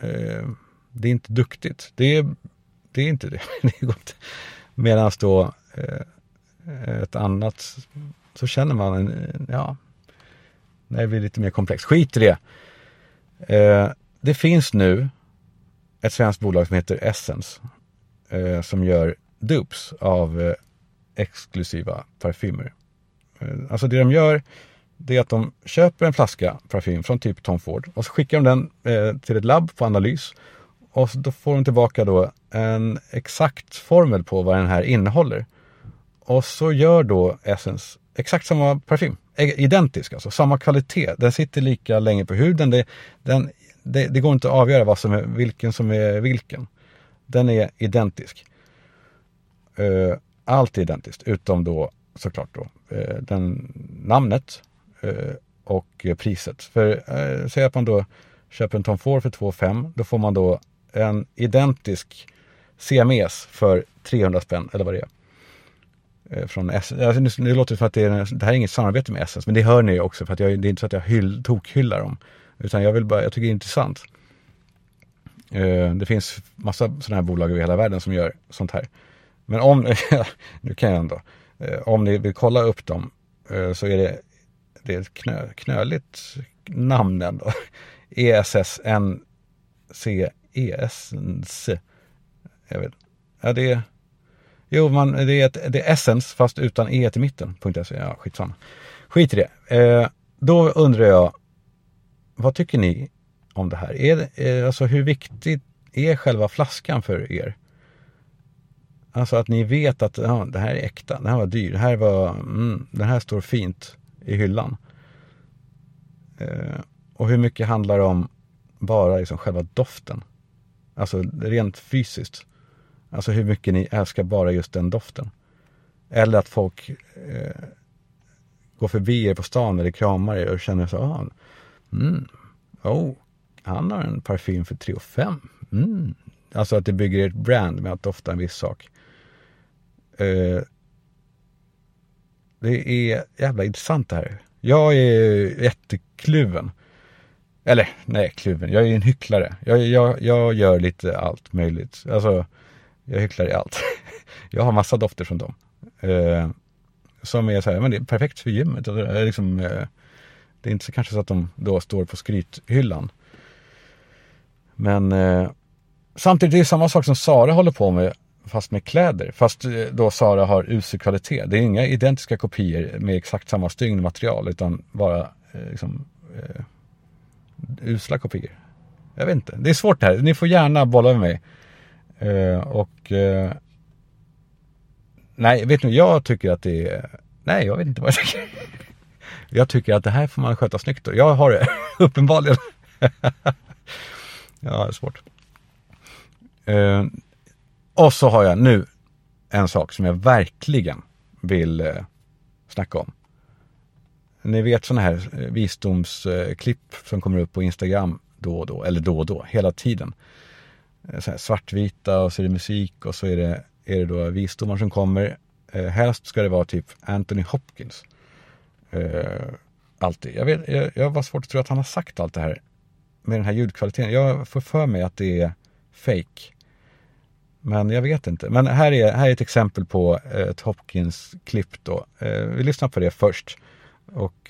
inte duktigt. Det är inte det. Det är gott. Medan då ett annat så känner man det blir lite mer komplext. Skit i det. Det finns nu ett svenskt bolag som heter Essence som gör dupes av exklusiva parfymer. Alltså det de gör, det är att de köper en flaska parfym från typ Tom Ford och så skickar de den till ett labb på analys och då får de tillbaka då en exakt formel på vad den här innehåller. Och så gör då Essence exakt samma parfym. Identisk, alltså samma kvalitet. Den sitter lika länge på huden. Det går inte att avgöra vilken som är vilken. Den är identisk. Allt är identiskt. Utom då såklart då namnet och priset. För säg att man då köper en Tom Ford för 2,5. Då får man då en identisk CMS för 300 spänn. Eller vad det är. Från alltså nu låter det för att det här är inget samarbete med Essence, men det hör ni också för att det är inte så att jag tokhyllar dem, utan jag tycker det är intressant. Det finns massa sådana här bolag över hela världen som gör sånt här. Men nu kan jag ändå om ni vill kolla upp dem så är det är ett knöligt namn ändå. ESSNCES. Jag vet. Ja, det är det är Essence fast utan e till mitten.se. Ja, skitsamma. Skit i det. Då undrar jag, vad tycker ni om det här? Alltså hur viktigt är själva flaskan för er? Alltså att ni vet att det här är äkta, det här var dyr, det här står fint i hyllan. Och hur mycket handlar om bara liksom själva doften? Alltså rent fysiskt. Alltså hur mycket ni älskar bara just den doften. Eller att folk går förbi er på stan eller kramar er och känner så han har en parfym för 3,5. Alltså att det bygger ett brand med att dofta en viss sak. Det är jävla intressant det här. Jag är jättekluven. Eller, nej, kluven. Jag är en hycklare. Jag gör lite allt möjligt. Alltså, jag hycklar i allt. Jag har massa dofter från dem. Som är så här, men det är perfekt för gymmet. Det är liksom, det är inte så kanske så att de då står på skrythyllan. Men samtidigt är det samma sak som Sara håller på med, fast med kläder. Fast då Sara har usel kvalitet. Det är inga identiska kopior med exakt samma stygn-material, utan bara usla kopior. Jag vet inte. Det är svårt här. Ni får gärna bolla med mig. Nej, vet du, jag tycker att det är... Nej, jag vet inte vad jag tycker. Jag tycker att det här får man sköta snyggt då. Jag har det, uppenbarligen. Ja, det är svårt. Och så har jag nu en sak som jag verkligen vill snacka om. Ni vet sådana här visdomsklipp som kommer upp på Instagram då och då, hela tiden. Så här svartvita och så är det musik och så är det då visdomar som kommer. Helst ska det vara typ Anthony Hopkins. Alltid. Jag var svårt att tro att han har sagt allt det här med den här ljudkvaliteten. Jag får för mig att det är fake. Men jag vet inte. Men här är ett exempel på ett Hopkins-klipp då. Vi lyssnar på det först. Och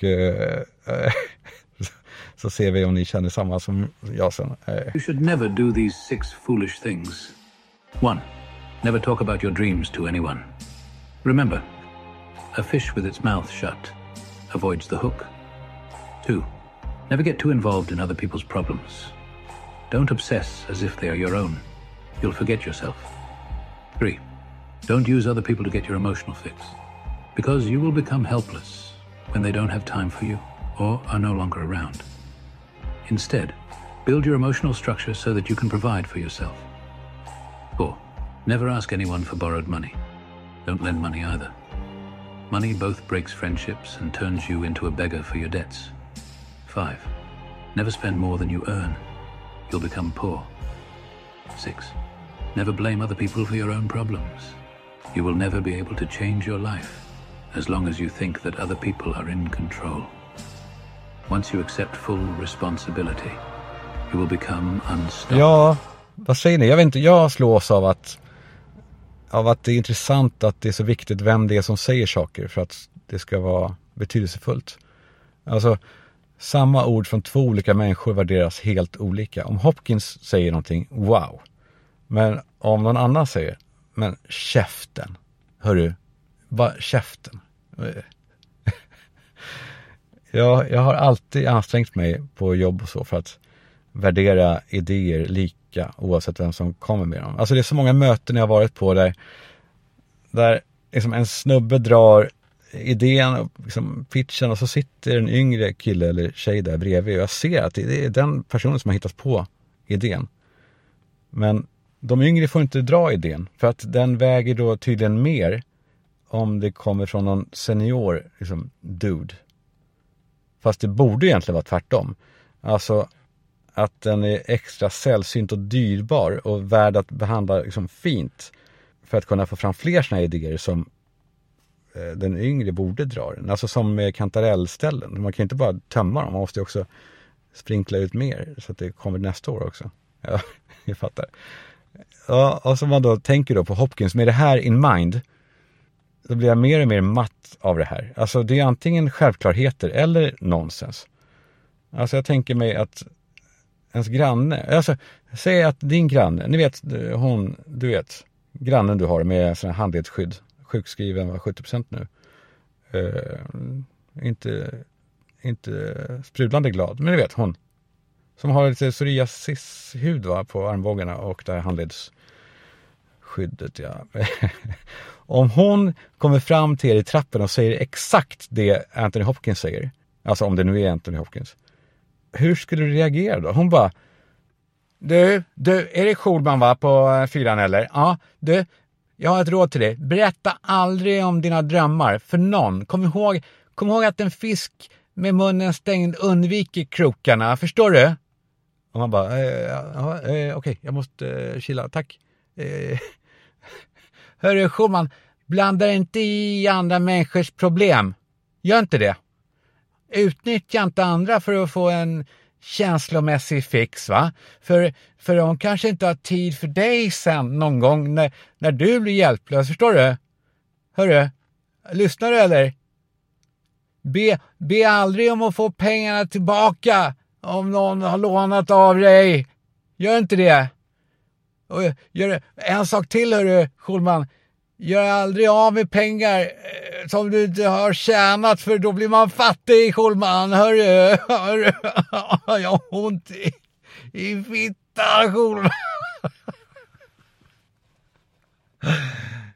så ser vi om ni känner samma som jag sen. You should never do these 6 foolish things. 1. Never talk about your dreams to anyone. Remember, a fish with its mouth shut avoids the hook. 2. Never get too involved in other people's problems. Don't obsess as if they are your own. You'll forget yourself. 3. Don't use other people to get your emotional fix. Because you will become helpless when they don't have time for you or are no longer around. Instead, build your emotional structure so that you can provide for yourself. 4. Never ask anyone for borrowed money. Don't lend money either. Money both breaks friendships and turns you into a beggar for your debts. 5. Never spend more than you earn. You'll become poor. 6. Never blame other people for your own problems. You will never be able to change your life as long as you think that other people are in control. Once you accept full responsibility, you will become unstoppable. Ja, vad säger ni? Jag vet inte, jag slås av att det är intressant att det är så viktigt vem det är som säger saker för att det ska vara betydelsefullt. Alltså, samma ord från 2 olika människor värderas helt olika. Om Hopkins säger någonting, wow. Men om någon annan säger, men käften. Hörru, vad käften? Jag har alltid ansträngt mig på jobb och så för att värdera idéer lika oavsett vem som kommer med dem. Alltså det är så många möten jag har varit på där liksom en snubbe drar idén och liksom pitchen och så sitter en yngre kille eller tjej där bredvid och jag ser att det är den personen som har hittat på idén. Men de yngre får inte dra idén för att den väger då tydligen mer om det kommer från någon senior liksom dude. Fast det borde egentligen vara tvärtom. Alltså att den är extra sällsynt och dyrbar och värd att behandla liksom fint för att kunna få fram fler såna idéer som den yngre borde dra den. Alltså som med kantarellställen. Man kan inte bara tömma dem, man måste också sprinkla ut mer så att det kommer nästa år också. Ja, jag fattar. Ja, och så man då tänker då på Hopkins med det här in mind, då blir jag mer och mer matt av det här. Alltså det är antingen självklarheter eller nonsens. Alltså jag tänker mig att ens granne, alltså säg att din granne, ni vet du vet, grannen du har med sån här handledsskydd, sjukskriven var 70% nu. Inte sprudlande glad, men ni vet hon som har lite psoriasishud på armbågarna och det här handledsskyddet, ja. Om hon kommer fram till er i trappen och säger exakt det Anthony Hopkins säger, alltså om det nu är Anthony Hopkins, hur skulle du reagera då? Hon bara, du, Erik Schulman var på 4 eller? Ja, du, jag har ett råd till dig. Berätta aldrig om dina drömmar för någon. Kom ihåg att en fisk med munnen stängd undviker krokarna, förstår du? Och man bara, okej, jag måste chilla, tack. Hörru Schulman, blanda inte i andra människors problem. Gör inte det. Utnyttja inte andra för att få en känslomässig fix, va? För de kanske inte har tid för dig sen någon gång när du blir hjälplös, förstår du? Hörru, lyssnar du eller? Be aldrig om att få pengarna tillbaka om någon har lånat av dig. Gör inte det. Och gör en sak till, hörru Schulman. Gör aldrig av med pengar som du inte har tjänat, för då blir man fattig, Schulman. Hörru. Jag har ont i fittan, Schulman.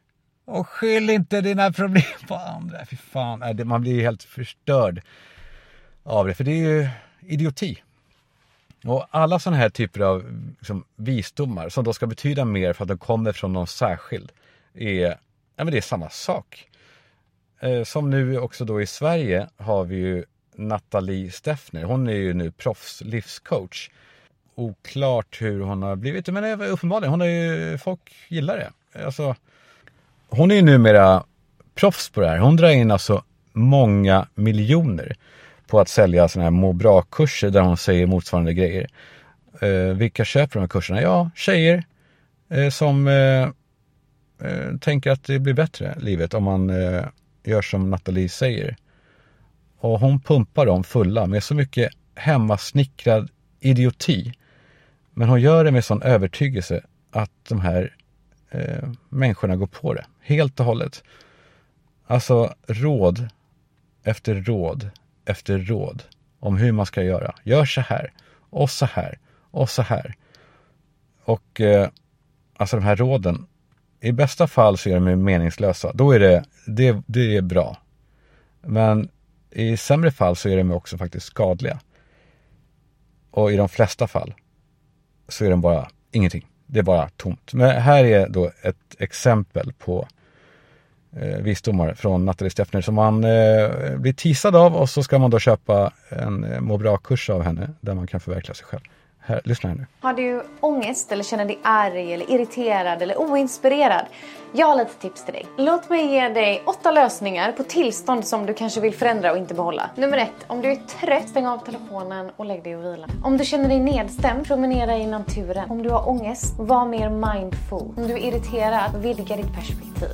Och skyll inte dina problem på andra. Fy fan, man blir helt förstörd av det. För det är ju idioti. Och alla sådana här typer av liksom, visdomar som då ska betyda mer för att de kommer från någon särskild är, men det är samma sak. Som nu också då i Sverige har vi ju Nathalie Steffner. Hon är ju nu proffs livscoach. Oklart hur hon har blivit, men uppenbarligen, hon är ju, folk gillar det. Alltså, hon är ju numera proffs på det här. Hon drar in alltså många miljoner på att sälja såna här må bra-kurser där hon säger motsvarande grejer. Vilka köper de här kurserna? Ja, tjejer som tänker att det blir bättre livet om man gör som Nathalie säger. Och hon pumpar dem fulla med så mycket hemmasnickrad idioti. Men hon gör det med sån övertygelse att de här människorna går på det. Helt och hållet. Alltså råd efter råd efter råd om hur man ska göra. Gör så här och så här och så här. Och alltså de här råden, i bästa fall så är de meningslösa. Då är det är bra. Men i sämre fall så är de också faktiskt skadliga. Och i de flesta fall så är de bara ingenting. Det är bara tomt. Men här är då ett exempel på visdomar från Nathalie Steffner som man blir teasad av, och så ska man då köpa en må bra-kurs av henne där man kan förverkliga sig själv. Här, lyssna här nu. Har du ångest eller känner dig arg eller irriterad eller oinspirerad? Jag har lite tips till dig. Låt mig ge dig 8 lösningar på tillstånd som du kanske vill förändra och inte behålla. Nummer 1. Om du är trött, stäng av telefonen och lägg dig och vila. Om du känner dig nedstämd, promenera i naturen. Om du har ångest, var mer mindful. Om du är irriterad, vidga ditt perspektiv.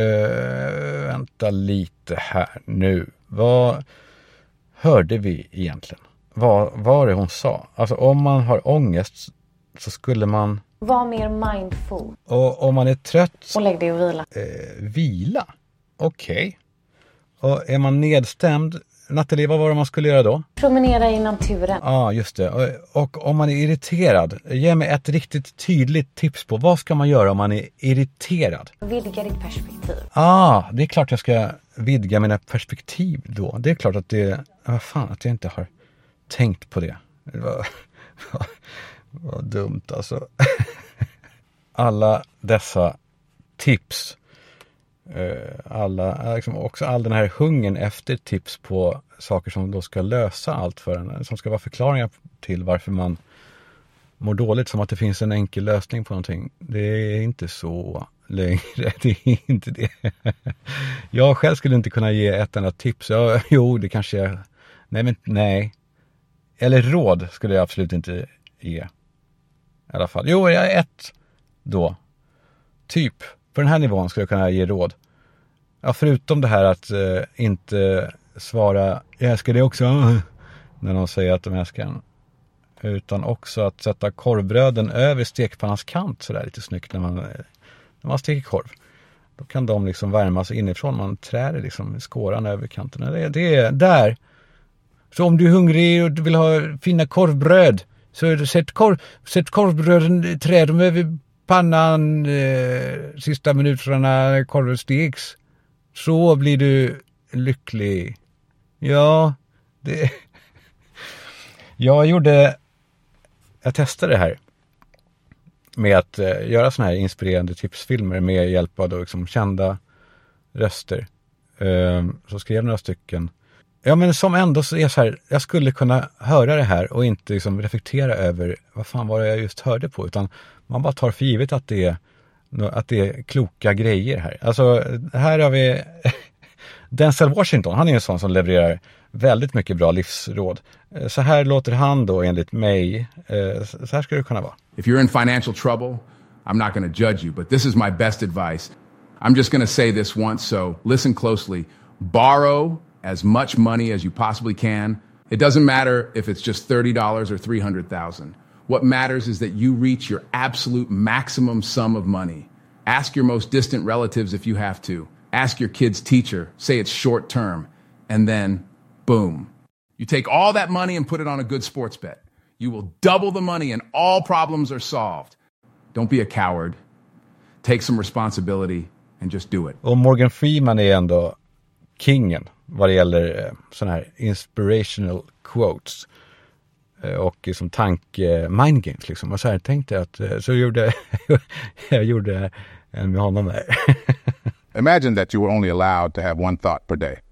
Vänta lite här nu. Vad hörde vi egentligen? Vad var det hon sa? Alltså om man har ångest så skulle man... Var mer mindful. Och om man är trött... Och lägg dig och vila. Vila? Okej. Och är man nedstämd... Nathalie, vad var det man skulle göra då? Promenera i naturen. Ja, just det. Och om man är irriterad, ge mig ett riktigt tydligt tips på vad ska man göra om man är irriterad? Vidga ditt perspektiv. Det är klart jag ska vidga mina perspektiv då. Det är klart att det... Vad fan, att jag inte har tänkt på det. Det var dumt alltså. Alla dessa tips, också all den här hungern efter tips på saker som då ska lösa allt för en, som ska vara förklaringar till varför man mår dåligt, som att det finns en enkel lösning på någonting. Det är inte så längre. Det är inte det. Jag själv skulle inte kunna ge ett enda tips. Jo, det kanske jag... Nej. Eller råd skulle jag absolut inte ge. I alla fall. Jo, jag är ett då. Typ. På den här nivån skulle jag kunna ge råd. Ja, förutom det här att inte svara jag älskar det också när de säger att de älskar en. Utan också att sätta korvbröden över stekpannans kant sådär lite snyggt när man steker korv. Då kan de liksom värma sig inifrån. Man trär liksom skåran över kanten. Det är där. Så om du är hungrig och du vill ha fina korvbröd, så sätt korvbröden, trä dem över pannan sista minuterna när korven steks. Så blir du lycklig. Ja, det... Jag testade det här med att göra såna här inspirerande tipsfilmer med hjälp av då liksom kända röster. Så skrev några stycken. Ja, men som ändå så är så här, jag skulle kunna höra det här och inte liksom reflektera över vad fan var det jag just hörde på, utan man bara tar för givet att det är kloka grejer här. Alltså, här har vi Denzel Washington, han är en sån som levererar väldigt mycket bra livsråd. Så här låter han då enligt mig, så här ska det kunna vara. If you're in financial trouble, I'm not going to judge you, but this is my best advice. I'm just going to say this once, so listen closely. Borrow as much money as you possibly can. It doesn't matter if it's just $30 or $300,000. What matters is that you reach your absolute maximum sum of money. Ask your most distant relatives if you have to. Ask your kid's teacher. Say it's short term. And then, boom. You take all that money and put it on a good sports bet. You will double the money and all problems are solved. Don't be a coward. Take some responsibility and just do it. Och Morgan Freeman är ändå kingen vad det gäller sådana här inspirational quotes. Och som mind games liksom. Och så här tänkte jag att så gjorde jag gjorde en med honom där. Imagine that you were only allowed to have one thought per day.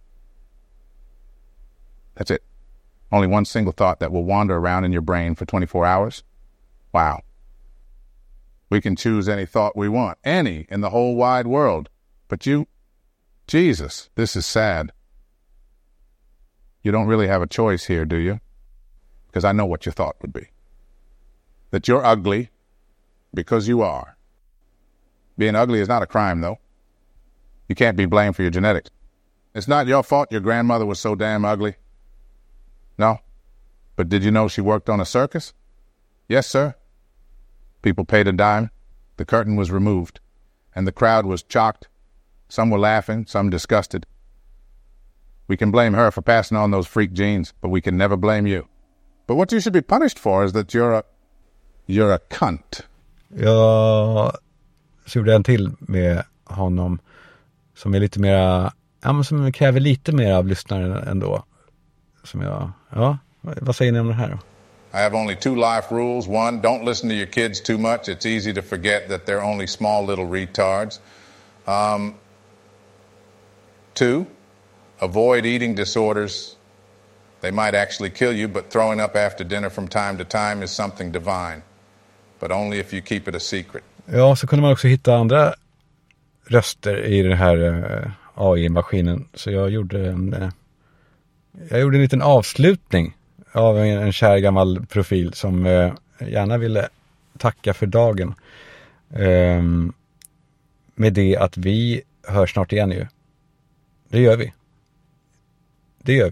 That's it. Only one single thought that will wander around in your brain for 24 hours. Wow. We can choose any thought we want, any in the whole wide world. But Jesus, this is sad. You don't really have a choice here, do you? Because I know what your thought would be. That you're ugly because you are. Being ugly is not a crime, though. You can't be blamed for your genetics. It's not your fault your grandmother was so damn ugly. No. But did you know she worked on a circus? Yes, sir. People paid a dime. The curtain was removed. And the crowd was shocked. Some were laughing, some disgusted. We can blame her for passing on those freak genes, but we can never blame you. But what you should be punished for is that you're a cunt. Jag gjorde en till med honom som är lite mera, som kräver lite mer av lyssnaren ändå. Vad säger ni om det här då? I have only 2 life rules. 1, don't listen to your kids too much. It's easy to forget that they're only small little retards. 2, avoid eating disorders. They might actually kill you, but throwing up after dinner from time to time is something divine. But only if you keep it a secret. Ja, så kunde man också hitta andra röster i den här AI-maskinen. Så jag gjorde en liten avslutning av en kär gammal profil som gärna ville tacka för dagen. Med det att vi hörs snart igen ju. Det gör vi. Det gör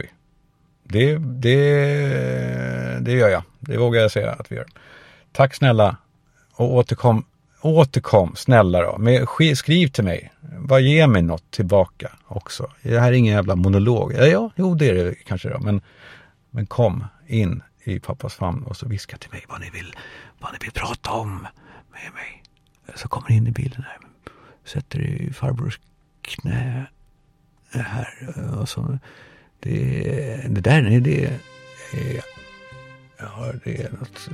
jag. Det vågar jag säga att vi gör. Tack snälla. Och återkom snälla då. Skriv till mig. Vad ger mig något tillbaka också. Det här är ingen jävla monolog. Jo, det är det kanske då. Men kom in i pappas famn och så viska till mig vad ni vill prata om med mig. Så kommer in i bilden här. Sätter i farbrors knä här och så det där är det är något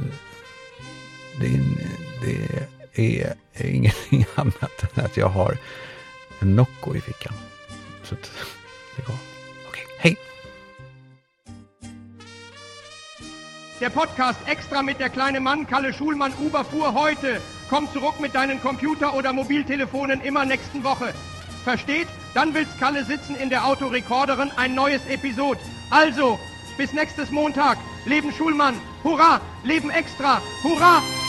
det är ingenting annat än att jag har en Nocco i fickan. Så det går. Okej, hej. Der Podcast Extra mit der kleine Mann Kalle Schulmann Uberfuhr heute. Komm zurück mit deinen Computer- oder Mobiltelefonen immer nächsten Woche. Versteht? Dann will's Kalle sitzen in der Autorekorderin ein neues Episod. Also, bis nächstes Montag. Leben Schulmann. Hurra! Leben Extra. Hurra!